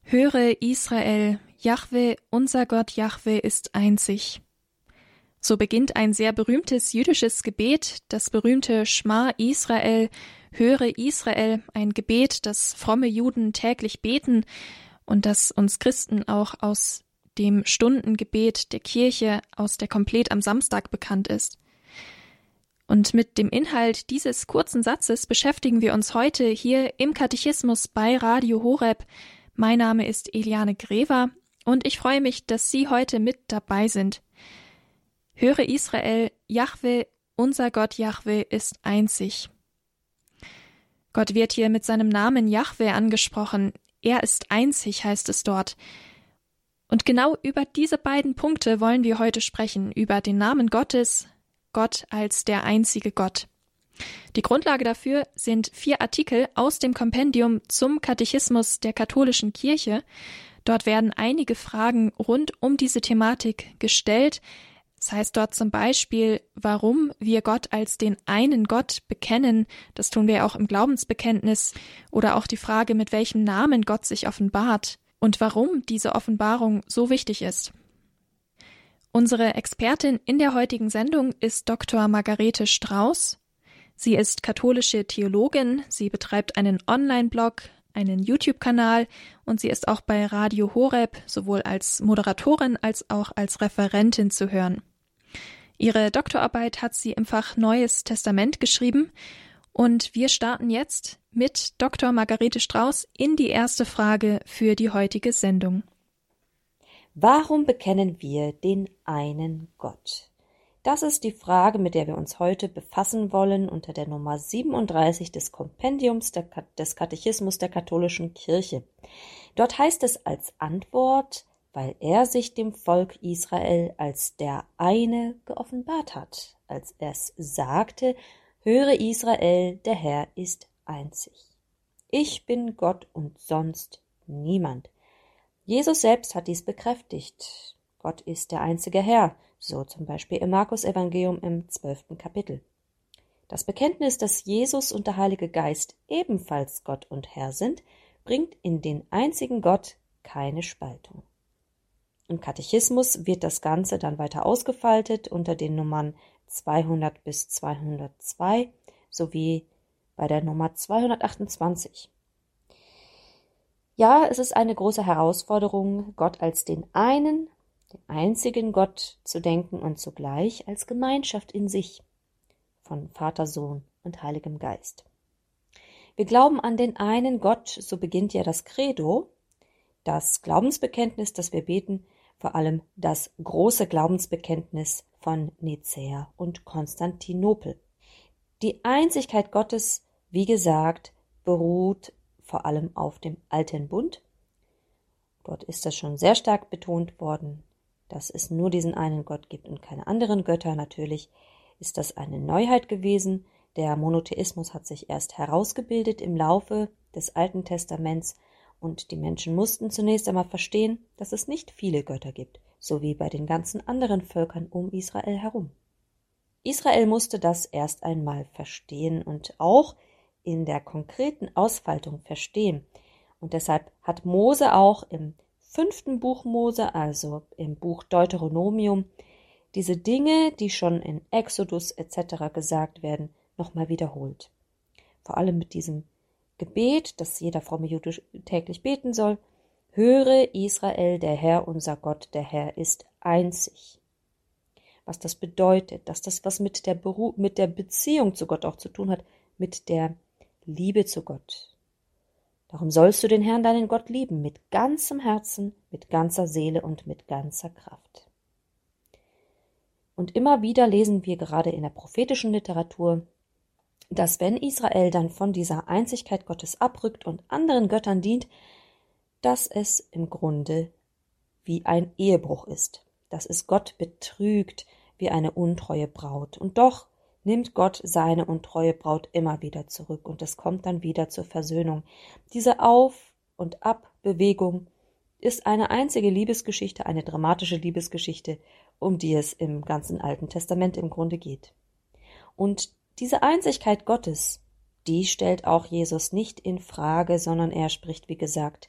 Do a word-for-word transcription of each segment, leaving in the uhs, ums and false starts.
Höre Israel, Jahwe, unser Gott Jahwe ist einzig. So beginnt ein sehr berühmtes jüdisches Gebet, das berühmte Schma Israel, Höre Israel, ein Gebet, das fromme Juden täglich beten und das uns Christen auch aus dem Stundengebet der Kirche aus der Komplet am Samstag bekannt ist. Und mit dem Inhalt dieses kurzen Satzes beschäftigen wir uns heute hier im Katechismus bei Radio Horeb. Mein Name ist Eliane Grever und ich freue mich, dass Sie heute mit dabei sind. Höre Israel, Jahwe, unser Gott Jahwe ist einzig. Gott wird hier mit seinem Namen Jahwe angesprochen. Er ist einzig, heißt es dort. Und genau über diese beiden Punkte wollen wir heute sprechen, über den Namen Gottes, Gott als der einzige Gott. Die Grundlage dafür sind vier Artikel aus dem Kompendium zum Katechismus der katholischen Kirche. Dort werden einige Fragen rund um diese Thematik gestellt. Das heißt dort zum Beispiel, warum wir Gott als den einen Gott bekennen. Das tun wir auch im Glaubensbekenntnis. Oder auch die Frage, mit welchem Namen Gott sich offenbart und warum diese Offenbarung so wichtig ist. Unsere Expertin in der heutigen Sendung ist Doktor Margarete Strauß. Sie ist katholische Theologin, sie betreibt einen Online-Blog, einen YouTube-Kanal und sie ist auch bei Radio Horeb sowohl als Moderatorin als auch als Referentin zu hören. Ihre Doktorarbeit hat sie im Fach Neues Testament geschrieben und wir starten jetzt mit Doktor Margarete Strauß in die erste Frage für die heutige Sendung. Warum bekennen wir den einen Gott? Das ist die Frage, mit der wir uns heute befassen wollen unter der Nummer siebenunddreißig des Kompendiums der, des Katechismus der katholischen Kirche. Dort heißt es als Antwort, weil er sich dem Volk Israel als der eine geoffenbart hat, als er es sagte, höre Israel, der Herr ist einzig. Ich bin Gott und sonst niemand. Jesus selbst hat dies bekräftigt. Gott ist der einzige Herr, so zum Beispiel im Markus-Evangelium im zwölften Kapitel. Das Bekenntnis, dass Jesus und der Heilige Geist ebenfalls Gott und Herr sind, bringt in den einzigen Gott keine Spaltung. Im Katechismus wird das Ganze dann weiter ausgefaltet unter den Nummern zweihundert bis zweihundertzwei sowie bei der Nummer zweihundertachtundzwanzig. Ja, es ist eine große Herausforderung, Gott als den einen, den einzigen Gott zu denken und zugleich als Gemeinschaft in sich von Vater, Sohn und Heiligem Geist. Wir glauben an den einen Gott, so beginnt ja das Credo, das Glaubensbekenntnis, das wir beten, vor allem das große Glaubensbekenntnis von Nicäa und Konstantinopel. Die Einzigkeit Gottes, wie gesagt, beruht vor allem auf dem Alten Bund. Dort ist das schon sehr stark betont worden, dass es nur diesen einen Gott gibt und keine anderen Götter. Natürlich ist das eine Neuheit gewesen. Der Monotheismus hat sich erst herausgebildet im Laufe des Alten Testaments und die Menschen mussten zunächst einmal verstehen, dass es nicht viele Götter gibt, so wie bei den ganzen anderen Völkern um Israel herum. Israel musste das erst einmal verstehen und auch in der konkreten Ausfaltung verstehen. Und deshalb hat Mose auch im fünften Buch Mose, also im Buch Deuteronomium, diese Dinge, die schon in Exodus et cetera gesagt werden, nochmal wiederholt. Vor allem mit diesem Gebet, das jeder fromme Jude täglich beten soll: Höre Israel, der Herr, unser Gott, der Herr ist einzig. Was das bedeutet, dass das was mit der, Beru- mit der Beziehung zu Gott auch zu tun hat, mit der Liebe zu Gott. Darum sollst du den Herrn, deinen Gott, lieben, mit ganzem Herzen, mit ganzer Seele und mit ganzer Kraft. Und immer wieder lesen wir gerade in der prophetischen Literatur, dass wenn Israel dann von dieser Einzigkeit Gottes abrückt und anderen Göttern dient, dass es im Grunde wie ein Ehebruch ist, dass es Gott betrügt wie eine untreue Braut. Und doch nimmt Gott seine untreue Braut immer wieder zurück und es kommt dann wieder zur Versöhnung. Diese Auf- und Abbewegung ist eine einzige Liebesgeschichte, eine dramatische Liebesgeschichte, um die es im ganzen Alten Testament im Grunde geht. Und diese Einzigkeit Gottes, die stellt auch Jesus nicht in Frage, sondern er spricht, wie gesagt,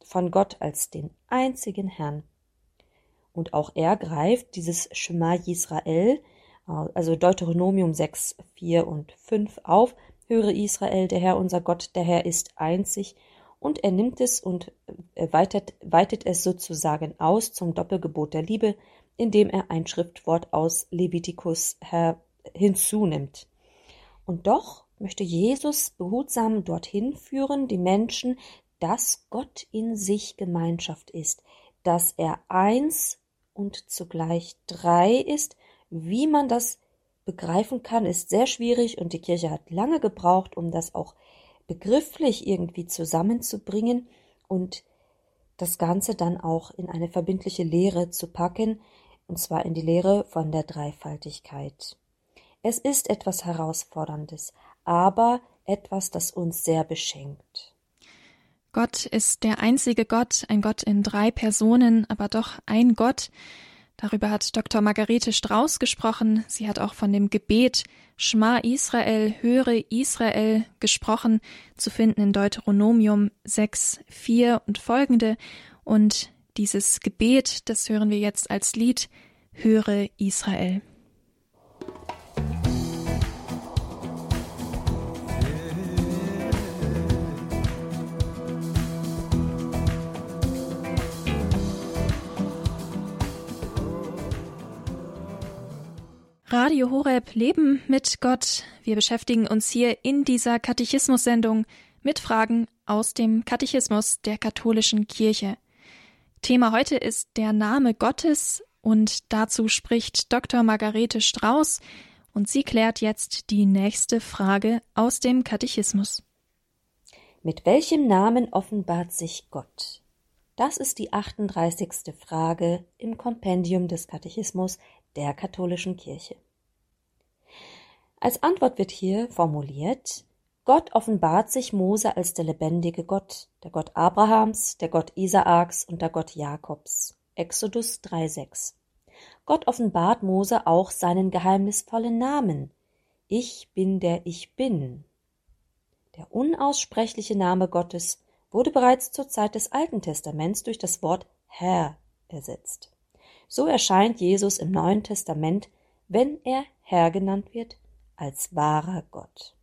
von Gott als den einzigen Herrn. Und auch er greift dieses Schema Yisrael, also Deuteronomium sechs, vier und fünf auf. Höre Israel, der Herr unser Gott, der Herr ist einzig. Und er nimmt es und weitet, weitet es sozusagen aus zum Doppelgebot der Liebe, indem er ein Schriftwort aus Levitikus her, hinzunimmt. Und doch möchte Jesus behutsam dorthin führen, die Menschen, dass Gott in sich Gemeinschaft ist, dass er eins und zugleich drei ist. Wie man das begreifen kann, ist sehr schwierig und die Kirche hat lange gebraucht, um das auch begrifflich irgendwie zusammenzubringen und das Ganze dann auch in eine verbindliche Lehre zu packen, und zwar in die Lehre von der Dreifaltigkeit. Es ist etwas Herausforderndes, aber etwas, das uns sehr beschenkt. Gott ist der einzige Gott, ein Gott in drei Personen, aber doch ein Gott. Darüber hat Doktor Margarete Strauß gesprochen. Sie hat auch von dem Gebet Schma Israel, höre Israel gesprochen, zu finden in Deuteronomium sechs, vier und folgende. Und dieses Gebet, das hören wir jetzt als Lied, höre Israel. Radio Horeb, Leben mit Gott. Wir beschäftigen uns hier in dieser Katechismus-Sendung mit Fragen aus dem Katechismus der katholischen Kirche. Thema heute ist der Name Gottes und dazu spricht Doktor Margarete Strauß und sie klärt jetzt die nächste Frage aus dem Katechismus. Mit welchem Namen offenbart sich Gott? Das ist die achtunddreißigste Frage im Kompendium des Katechismus der katholischen Kirche. Als Antwort wird hier formuliert: Gott offenbart sich Mose als der lebendige Gott, der Gott Abrahams, der Gott Isaaks und der Gott Jakobs. Exodus drei, sechs. Gott offenbart Mose auch seinen geheimnisvollen Namen. Ich bin der Ich Bin. Der unaussprechliche Name Gottes wurde bereits zur Zeit des Alten Testaments durch das Wort Herr ersetzt. So erscheint Jesus im Neuen Testament, wenn er Herr genannt wird, als wahrer Gott.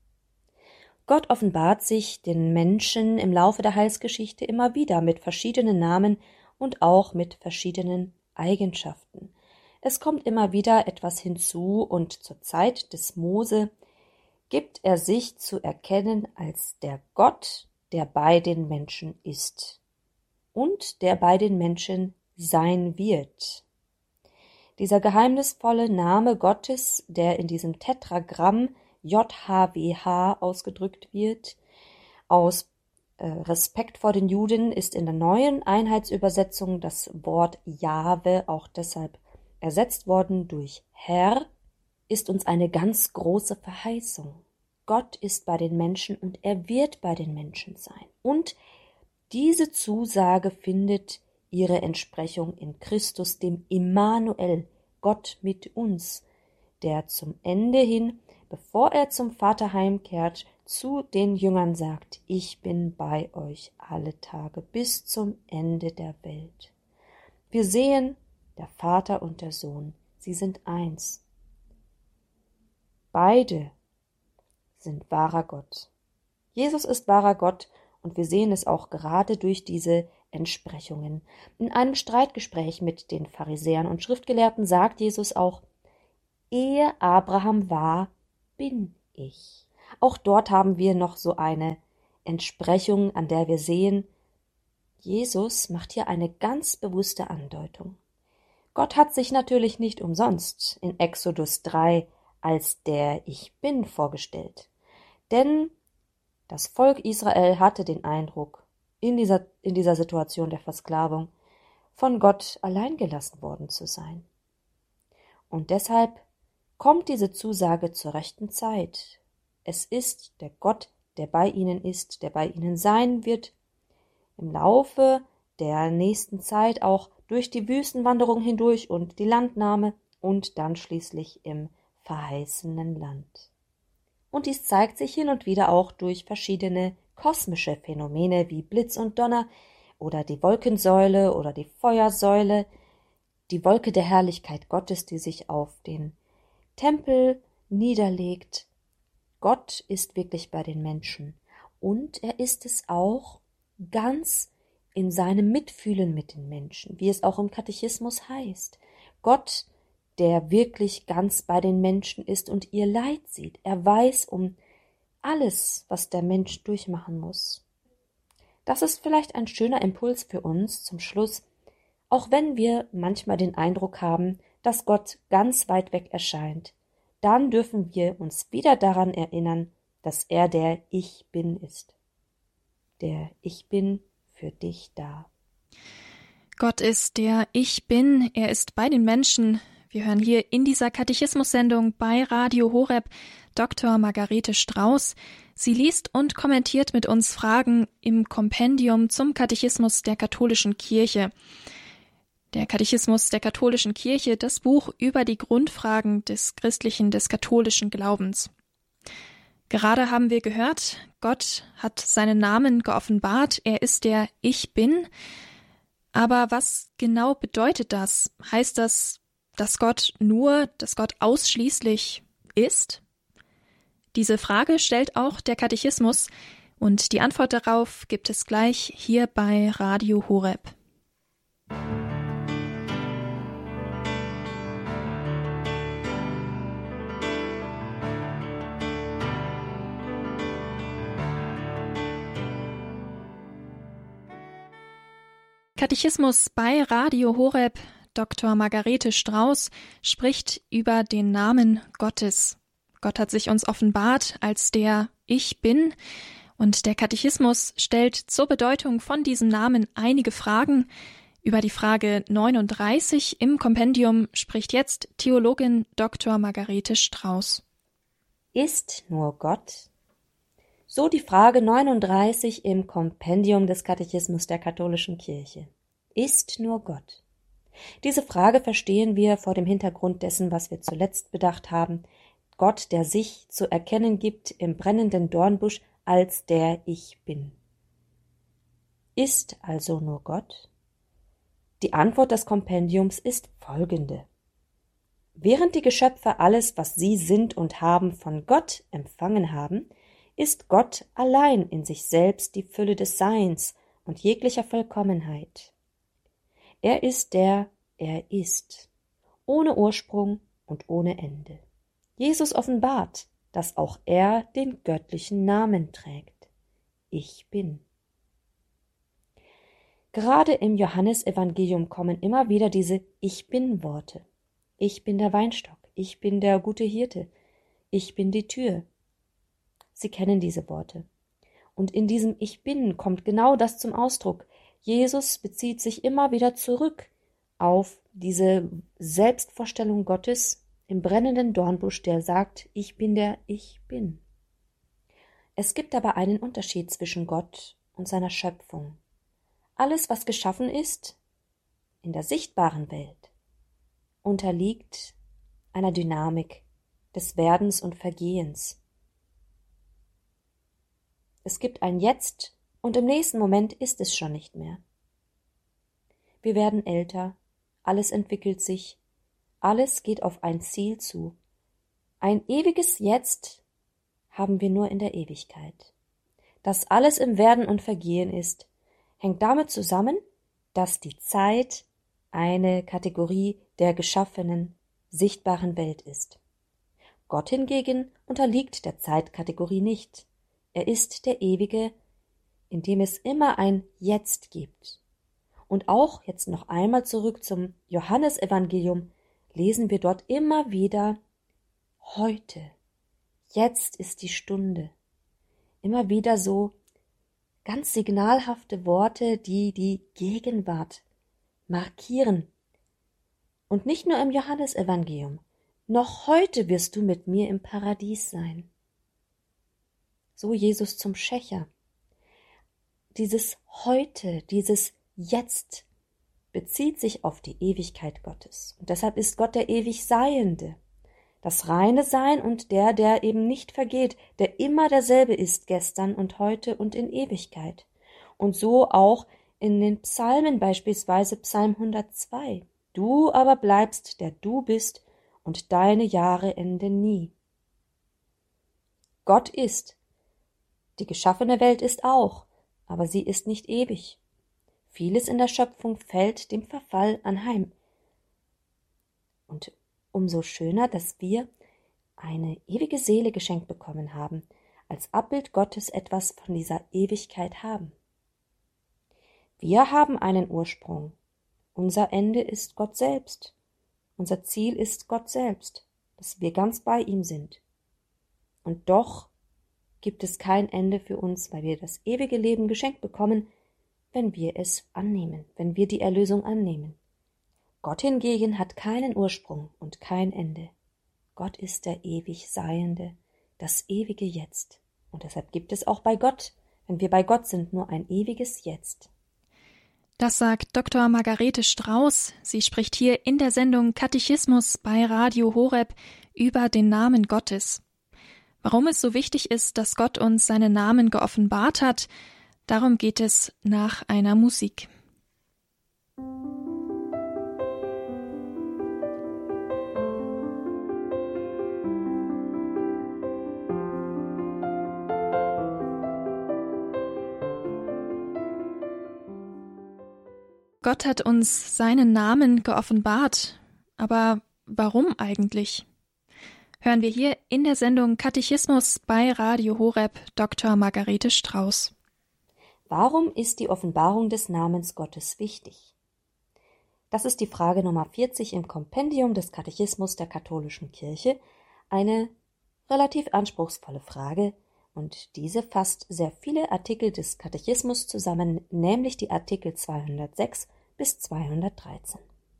Gott offenbart sich den Menschen im Laufe der Heilsgeschichte immer wieder mit verschiedenen Namen und auch mit verschiedenen Eigenschaften. Es kommt immer wieder etwas hinzu und zur Zeit des Mose gibt er sich zu erkennen als der Gott, der bei den Menschen ist und der bei den Menschen sein wird. Dieser geheimnisvolle Name Gottes, der in diesem Tetragramm J H W H ausgedrückt wird, aus äh, Respekt vor den Juden ist in der neuen Einheitsübersetzung das Wort Jahwe auch deshalb ersetzt worden durch Herr, ist uns eine ganz große Verheißung. Gott ist bei den Menschen und er wird bei den Menschen sein. Und diese Zusage findet ihre Entsprechung in Christus, dem Immanuel, Gott mit uns, der zum Ende hin, bevor er zum Vater heimkehrt, zu den Jüngern sagt: Ich bin bei euch alle Tage bis zum Ende der Welt. Wir sehen, der Vater und der Sohn, sie sind eins. Beide sind wahrer Gott. Jesus ist wahrer Gott und wir sehen es auch gerade durch diese Entsprechungen. In einem Streitgespräch mit den Pharisäern und Schriftgelehrten sagt Jesus auch: Ehe Abraham war, bin ich. Auch dort haben wir noch so eine Entsprechung, an der wir sehen, Jesus macht hier eine ganz bewusste Andeutung. Gott hat sich natürlich nicht umsonst in Exodus drei als der Ich Bin vorgestellt. Denn das Volk Israel hatte den Eindruck, in dieser, in dieser Situation der Versklavung, von Gott allein gelassen worden zu sein. Und deshalb kommt diese Zusage zur rechten Zeit. Es ist der Gott, der bei ihnen ist, der bei ihnen sein wird, im Laufe der nächsten Zeit auch durch die Wüstenwanderung hindurch und die Landnahme und dann schließlich im verheißenen Land. Und dies zeigt sich hin und wieder auch durch verschiedene kosmische Phänomene wie Blitz und Donner oder die Wolkensäule oder die Feuersäule, die Wolke der Herrlichkeit Gottes, die sich auf den Tempel niederlegt. Gott ist wirklich bei den Menschen und er ist es auch ganz in seinem Mitfühlen mit den Menschen, wie es auch im Katechismus heißt. Gott, der wirklich ganz bei den Menschen ist und ihr Leid sieht. Er weiß um alles, was der Mensch durchmachen muss. Das ist vielleicht ein schöner Impuls für uns zum Schluss, auch wenn wir manchmal den Eindruck haben, dass Gott ganz weit weg erscheint. Dann dürfen wir uns wieder daran erinnern, dass er der Ich Bin ist. Der Ich Bin für dich da. Gott ist der Ich Bin, er ist bei den Menschen. Wir hören hier in dieser Katechismus-Sendung bei Radio Horeb Doktor Margarete Strauß. Sie liest und kommentiert mit uns Fragen im Kompendium zum Katechismus der katholischen Kirche. Der Katechismus der katholischen Kirche, das Buch über die Grundfragen des christlichen, des katholischen Glaubens. Gerade haben wir gehört, Gott hat seinen Namen geoffenbart, er ist der Ich Bin. Aber was genau bedeutet das? Heißt das, dass Gott nur, dass Gott ausschließlich ist? Diese Frage stellt auch der Katechismus und die Antwort darauf gibt es gleich hier bei Radio Horeb. Katechismus bei Radio Horeb. Doktor Margarete Strauß spricht über den Namen Gottes. Gott hat sich uns offenbart als der Ich Bin und der Katechismus stellt zur Bedeutung von diesem Namen einige Fragen. Über die Frage neununddreißig im Kompendium spricht jetzt Theologin Doktor Margarete Strauß. Ist nur Gott? So die Frage neununddreißig im Kompendium des Katechismus der katholischen Kirche. Ist nur Gott? Diese Frage verstehen wir vor dem Hintergrund dessen, was wir zuletzt bedacht haben. Gott, der sich zu erkennen gibt im brennenden Dornbusch als der Ich Bin. Ist also nur Gott? Die Antwort des Kompendiums ist folgende. Während die Geschöpfe alles, was sie sind und haben, von Gott empfangen haben, ist Gott allein in sich selbst die Fülle des Seins und jeglicher Vollkommenheit. Er ist der, er ist, ohne Ursprung und ohne Ende. Jesus offenbart, dass auch er den göttlichen Namen trägt. Ich bin. Gerade im Johannesevangelium kommen immer wieder diese Ich Bin-Worte. Ich bin der Weinstock, ich bin der gute Hirte, ich bin die Tür. Sie kennen diese Worte. Und in diesem Ich Bin kommt genau das zum Ausdruck. Jesus bezieht sich immer wieder zurück auf diese Selbstvorstellung Gottes im brennenden Dornbusch, der sagt, ich bin der Ich Bin. Es gibt aber einen Unterschied zwischen Gott und seiner Schöpfung. Alles, was geschaffen ist, in der sichtbaren Welt, unterliegt einer Dynamik des Werdens und Vergehens. Es gibt ein Jetzt und im nächsten Moment ist es schon nicht mehr. Wir werden älter, alles entwickelt sich, alles geht auf ein Ziel zu. Ein ewiges Jetzt haben wir nur in der Ewigkeit. Dass alles im Werden und Vergehen ist, hängt damit zusammen, dass die Zeit eine Kategorie der geschaffenen, sichtbaren Welt ist. Gott hingegen unterliegt der Zeitkategorie nicht. Er ist der Ewige, in dem es immer ein Jetzt gibt. Und auch jetzt noch einmal zurück zum Johannesevangelium lesen wir dort immer wieder heute. Jetzt ist die Stunde. Immer wieder so ganz signalhafte Worte, die die Gegenwart markieren. Und nicht nur im Johannesevangelium. Noch heute wirst du mit mir im Paradies sein. So Jesus zum Schächer. Dieses Heute, dieses Jetzt bezieht sich auf die Ewigkeit Gottes. Und deshalb ist Gott der ewig Seiende. Das reine Sein und der, der eben nicht vergeht, der immer derselbe ist, gestern und heute und in Ewigkeit. Und so auch In den Psalmen beispielsweise Psalm hundertzwei. Du aber bleibst, der du bist, und deine Jahre enden nie. Gott ist. Die geschaffene Welt ist auch, aber sie ist nicht ewig. Vieles in der Schöpfung fällt dem Verfall anheim. Und umso schöner, dass wir eine ewige Seele geschenkt bekommen haben, als Abbild Gottes etwas von dieser Ewigkeit haben. Wir haben einen Ursprung. Unser Ende ist Gott selbst. Unser Ziel ist Gott selbst, dass wir ganz bei ihm sind. Und doch gibt es kein Ende für uns, weil wir das ewige Leben geschenkt bekommen, wenn wir es annehmen, wenn wir die Erlösung annehmen. Gott hingegen hat keinen Ursprung und kein Ende. Gott ist der ewig Seiende, das ewige Jetzt. Und deshalb gibt es auch bei Gott, wenn wir bei Gott sind, nur ein ewiges Jetzt. Das sagt Doktor Margarete Strauß. Sie spricht hier in der Sendung Katechismus bei Radio Horeb über den Namen Gottes. Warum es so wichtig ist, dass Gott uns seinen Namen geoffenbart hat, darum geht es nach einer Musik. Gott hat uns seinen Namen geoffenbart. Aber warum eigentlich? Hören wir hier in der Sendung Katechismus bei Radio Horeb Doktor Margarete Strauß. Warum ist die Offenbarung des Namens Gottes wichtig? Das ist die Frage Nummer vierzig im Kompendium des Katechismus der katholischen Kirche, eine relativ anspruchsvolle Frage, und diese fasst sehr viele Artikel des Katechismus zusammen, nämlich die Artikel zweihundertsechs bis zweihundertdreizehn.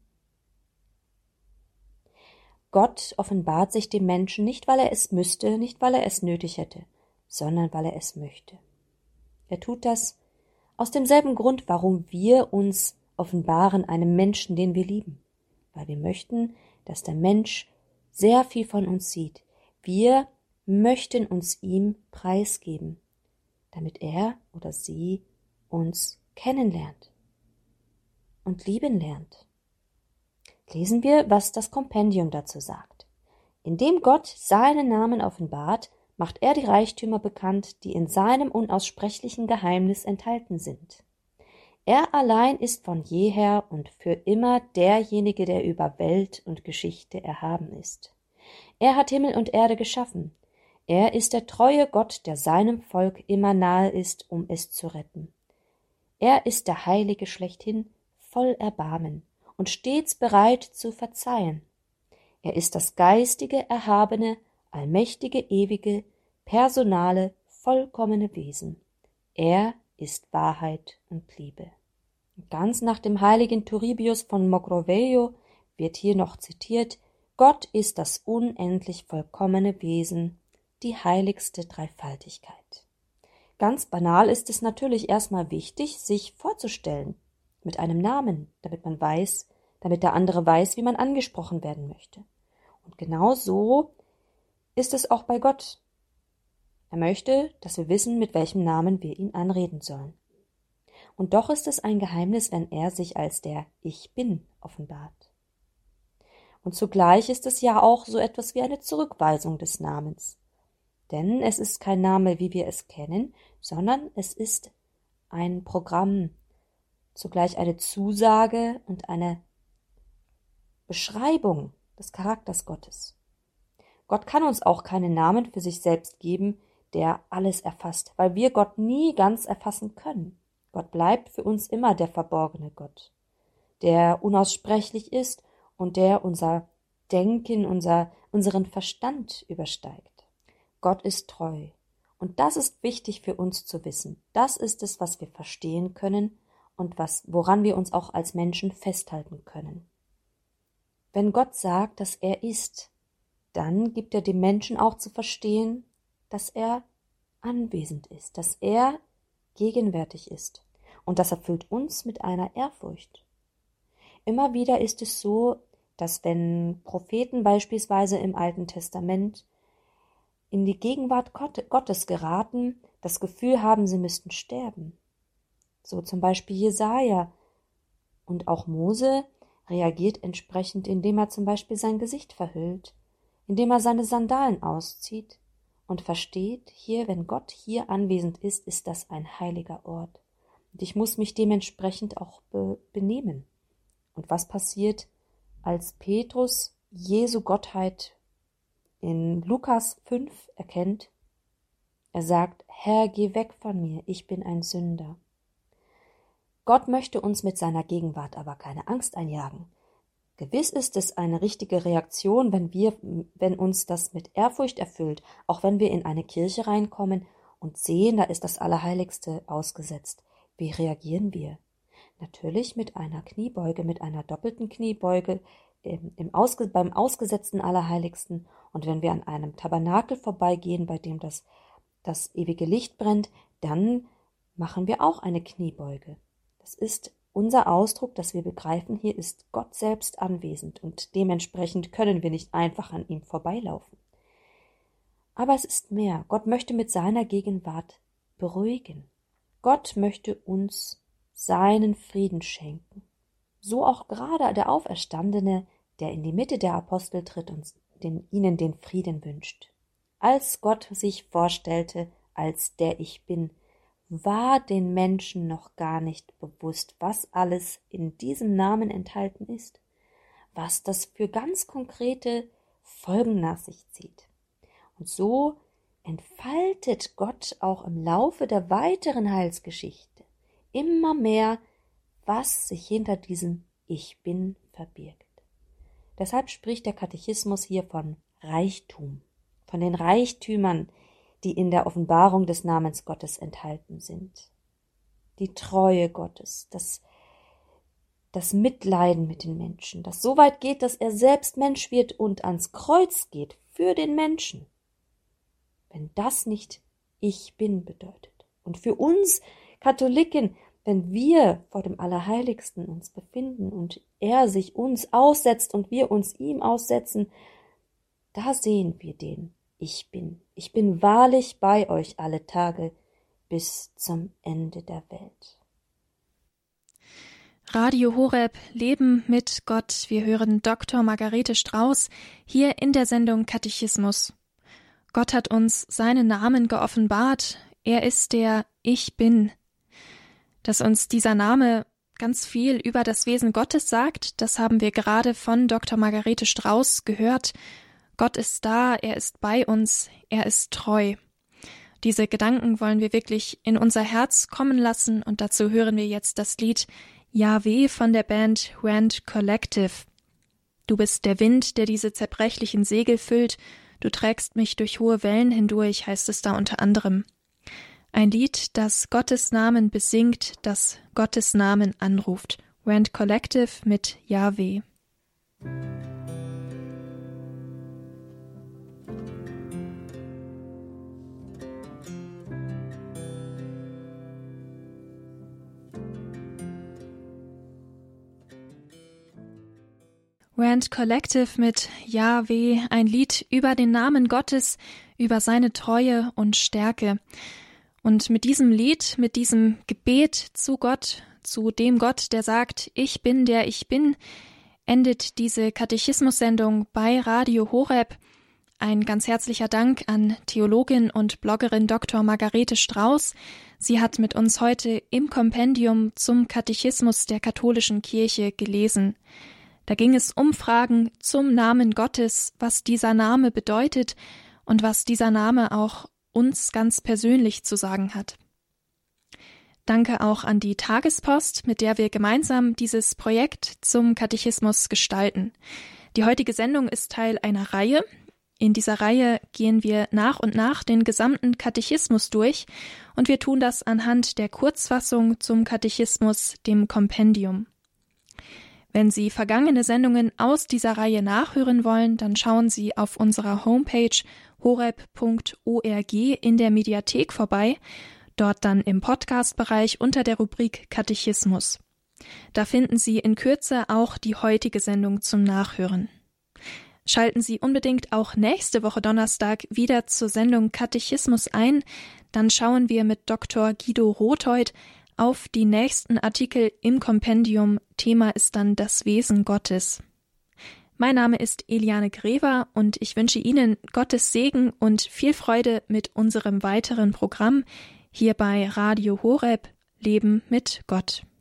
Gott offenbart sich dem Menschen nicht, weil er es müsste, nicht weil er es nötig hätte, sondern weil er es möchte. Er tut das aus demselben Grund, warum wir uns offenbaren einem Menschen, den wir lieben, weil wir möchten, dass der Mensch sehr viel von uns sieht. Wir möchten uns ihm preisgeben, damit er oder sie uns kennenlernt und lieben lernt. Lesen wir, was das Kompendium dazu sagt. Indem Gott seinen Namen offenbart, macht er die Reichtümer bekannt, die in seinem unaussprechlichen Geheimnis enthalten sind. Er allein ist von jeher und für immer derjenige, der über Welt und Geschichte erhaben ist. Er hat Himmel und Erde geschaffen. Er ist der treue Gott, der seinem Volk immer nahe ist, um es zu retten. Er ist der Heilige schlechthin, voll Erbarmen und stets bereit zu verzeihen. Er ist das geistige, erhabene, allmächtige, ewige, personale, vollkommene Wesen. Er ist Wahrheit und Liebe. Ganz nach dem heiligen Turribius von Mogrovejo wird hier noch zitiert: Gott ist das unendlich vollkommene Wesen, die heiligste Dreifaltigkeit. Ganz banal ist es natürlich erstmal wichtig, sich vorzustellen mit einem Namen, damit man weiß, damit der andere weiß, wie man angesprochen werden möchte. Und genau so ist es auch bei Gott. Er möchte, dass wir wissen, mit welchem Namen wir ihn anreden sollen. Und doch ist es ein Geheimnis, wenn er sich als der Ich Bin offenbart. Und zugleich ist es ja auch so etwas wie eine Zurückweisung des Namens. Denn es ist kein Name, wie wir es kennen, sondern es ist ein Programm, zugleich eine Zusage und eine Beschreibung des Charakters Gottes. Gott kann uns auch keinen Namen für sich selbst geben, der alles erfasst, weil wir Gott nie ganz erfassen können. Gott bleibt für uns immer der verborgene Gott, der unaussprechlich ist und der unser Denken, unser, unseren Verstand übersteigt. Gott ist treu. Und das ist wichtig für uns zu wissen. Das ist es, was wir verstehen können und was, woran wir uns auch als Menschen festhalten können. Wenn Gott sagt, dass er ist, dann gibt er dem Menschen auch zu verstehen, dass er anwesend ist, dass er gegenwärtig ist. Und das erfüllt uns mit einer Ehrfurcht. Immer wieder ist es so, dass wenn Propheten beispielsweise im Alten Testament in die Gegenwart Gottes geraten, das Gefühl haben, sie müssten sterben. So zum Beispiel Jesaja. Und auch Mose reagiert entsprechend, indem er zum Beispiel sein Gesicht verhüllt, indem er seine Sandalen auszieht und versteht, hier, wenn Gott hier anwesend ist, ist das ein heiliger Ort. Und ich muss mich dementsprechend auch be- benehmen. Und was passiert, als Petrus Jesu Gottheit in Lukas fünf erkennt? Er sagt, Herr, geh weg von mir, ich bin ein Sünder. Gott möchte uns mit seiner Gegenwart aber keine Angst einjagen. Gewiss ist es eine richtige Reaktion, wenn wir, wenn uns das mit Ehrfurcht erfüllt, auch wenn wir in eine Kirche reinkommen und sehen, da ist das Allerheiligste ausgesetzt. Wie reagieren wir? Natürlich mit einer Kniebeuge, mit einer doppelten Kniebeuge im, im Ausge, beim ausgesetzten Allerheiligsten. Und wenn wir an einem Tabernakel vorbeigehen, bei dem das, das ewige Licht brennt, dann machen wir auch eine Kniebeuge. Das ist unser Ausdruck, dass wir begreifen, hier ist Gott selbst anwesend und dementsprechend können wir nicht einfach an ihm vorbeilaufen. Aber es ist mehr. Gott möchte mit seiner Gegenwart beruhigen. Gott möchte uns seinen Frieden schenken. So auch gerade der Auferstandene, der in die Mitte der Apostel tritt und den, ihnen den Frieden wünscht. Als Gott sich vorstellte, als der Ich Bin, war den Menschen noch gar nicht bewusst, was alles in diesem Namen enthalten ist, was das für ganz konkrete Folgen nach sich zieht. Und so entfaltet Gott auch im Laufe der weiteren Heilsgeschichte immer mehr, was sich hinter diesem Ich Bin verbirgt. Deshalb spricht der Katechismus hier von Reichtum, von den Reichtümern, die in der Offenbarung des Namens Gottes enthalten sind. Die Treue Gottes, das, das Mitleiden mit den Menschen, das so weit geht, dass er selbst Mensch wird und ans Kreuz geht für den Menschen. Wenn das nicht Ich Bin bedeutet. Und für uns Katholiken, wenn wir vor dem Allerheiligsten uns befinden und er sich uns aussetzt und wir uns ihm aussetzen, da sehen wir den Ich Bin. Ich bin wahrlich bei euch alle Tage bis zum Ende der Welt. Radio Horeb, Leben mit Gott. Wir hören Doktor Margarete Strauß hier in der Sendung Katechismus. Gott hat uns seinen Namen geoffenbart. Er ist der Ich Bin. Dass uns dieser Name ganz viel über das Wesen Gottes sagt, das haben wir gerade von Doktor Margarete Strauß gehört. Gott ist da, er ist bei uns, er ist treu. Diese Gedanken wollen wir wirklich in unser Herz kommen lassen und dazu hören wir jetzt das Lied Jahwe von der Band Rand Collective. Du bist der Wind, der diese zerbrechlichen Segel füllt, du trägst mich durch hohe Wellen hindurch, heißt es da unter anderem. Ein Lied, das Gottes Namen besingt, das Gottes Namen anruft. Rand Collective mit Jahwe. Rand Collective mit Jahwe, ein Lied über den Namen Gottes, über seine Treue und Stärke. Und mit diesem Lied, mit diesem Gebet zu Gott, zu dem Gott, der sagt, ich bin der ich bin, endet diese Katechismus-Sendung bei Radio Horeb. Ein ganz herzlicher Dank an Theologin und Bloggerin Doktor Margarete Strauß. Sie hat mit uns heute im Kompendium zum Katechismus der katholischen Kirche gelesen. Da ging es um Fragen zum Namen Gottes, was dieser Name bedeutet und was dieser Name auch uns ganz persönlich zu sagen hat. Danke auch an die Tagespost, mit der wir gemeinsam dieses Projekt zum Katechismus gestalten. Die heutige Sendung ist Teil einer Reihe. In dieser Reihe gehen wir nach und nach den gesamten Katechismus durch und wir tun das anhand der Kurzfassung zum Katechismus, dem Kompendium. Wenn Sie vergangene Sendungen aus dieser Reihe nachhören wollen, dann schauen Sie auf unserer Homepage horeb punkt org in der Mediathek vorbei, dort dann im Podcast-Bereich unter der Rubrik Katechismus. Da finden Sie in Kürze auch die heutige Sendung zum Nachhören. Schalten Sie unbedingt auch nächste Woche Donnerstag wieder zur Sendung Katechismus ein, dann schauen wir mit Doktor Guido Rothold auf die nächsten Artikel im Kompendium. Thema ist dann das Wesen Gottes. Mein Name ist Eliane Grever und ich wünsche Ihnen Gottes Segen und viel Freude mit unserem weiteren Programm hier bei Radio Horeb, Leben mit Gott.